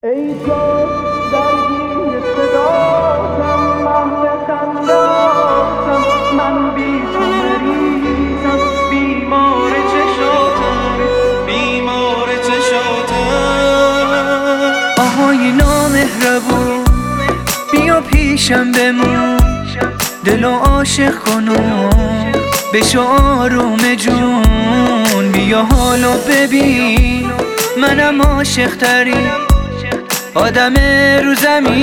ای جان درگیر صداتم، محو خنداتم، من بی تو مریضم، بیمار چشاتم، بیمار چشاتم. آهای نامهربون، بیا پیشم بمون، دل و عاشق کنم، بشو آروم جون. بیا حالو ببین، منم عاشق ترین آدم رو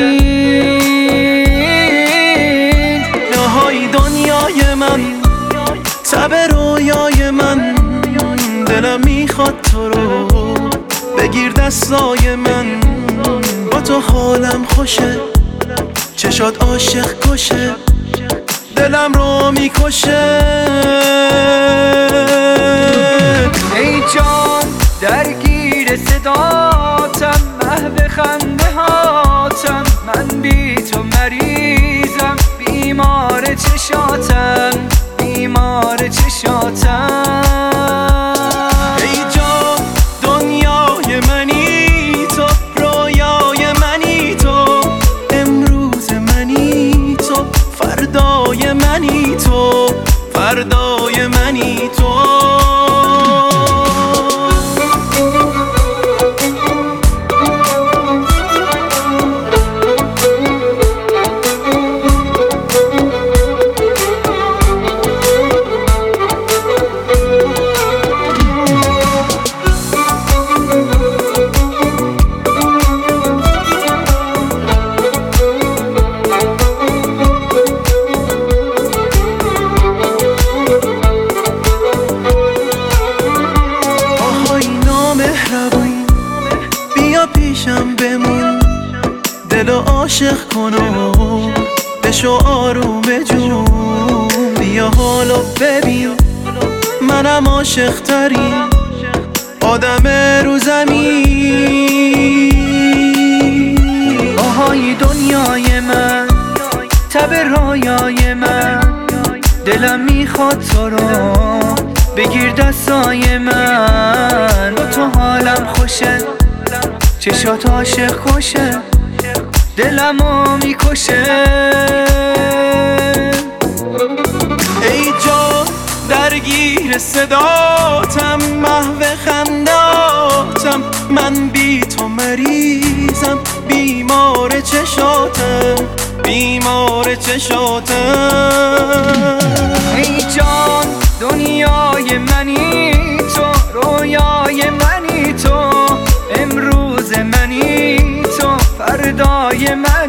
زمین. نهای دنیای من، تب رویای من، دلم میخواد تو رو بگیر دستای من. با تو حالم خوشه، چشات عاشق کشه، دلم رو میکشه. ای جان درگیر صداتم، محو خنده هاتم، من بی تو مریضم، بیمار چشاتم، بیمار چشاتم. ای جان دنیای منی تو، رویای منی تو، امروز منی تو، فردای منی تو، فردای منی تو. بیا پیشم بمون، دل و عاشق کنم، بشو آروم جون. بیا حالو ببین، منم عاشق ترین آدم رو زمین. آهای دنیای من، تب رویای من، دلم میخواد تو رو بگیر دستای من. با تو حالم خوشه، چشات عاشق کشه، دلمو میکشه. ای جان درگیر صداتم، محو خنداتم، من بی تو مریضم، بیمار چشاتم، بیمار چشاتم. ای جان دنیای منی تو، رویای منی تو، امروز منی تو، فردای من.